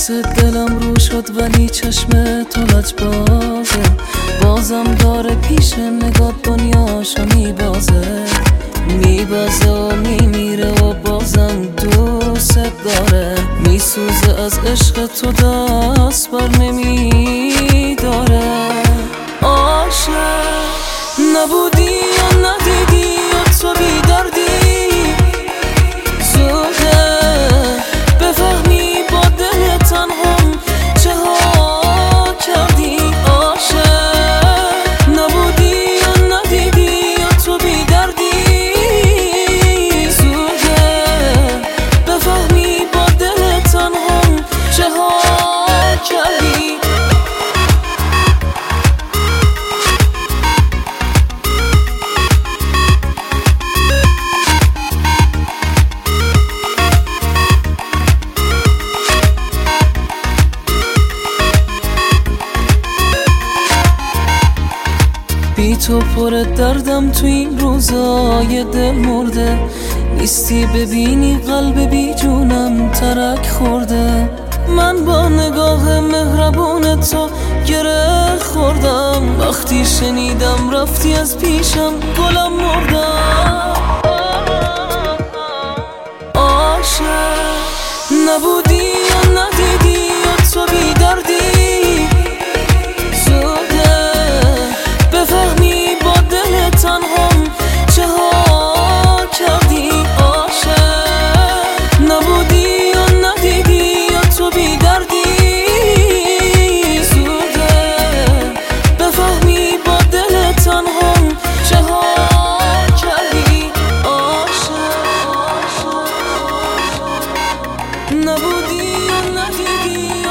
عکس دلم رو شد ولی چشم تو لجبازه، بازم داره پیش نگاه دنیاشو میبازه و میمیره و بازم دوست داره، میسوزه از عشق تو دست بر نمیداره. عاشق نبودی یا ندیدی یا تو بیدردی، زوده بفهمی با دل تنهام چه ها کردی. عاشق نبودی یا ندیدی یا تو بیدردی، زوده بفهمی با دل تنهام چه ها کردی. بی تو پر دردم تو این روزای دل مرده، نیستی ببینی قلب بی جونم ترک خورده. من با نگاه مهربون تو گره خوردم، وقتی شنیدم رفتی از پیشم گلم مردم. عاشق نبودی یا ندیدی یا تو بیدردی، بفهمی با دل تنهام چه ها کردی. عاشق نبودی یا ندیدی یا تو بیدردی، زوده بفهمی با دل تنهام چه ها کردی. عاشق نبودی یا ندیدی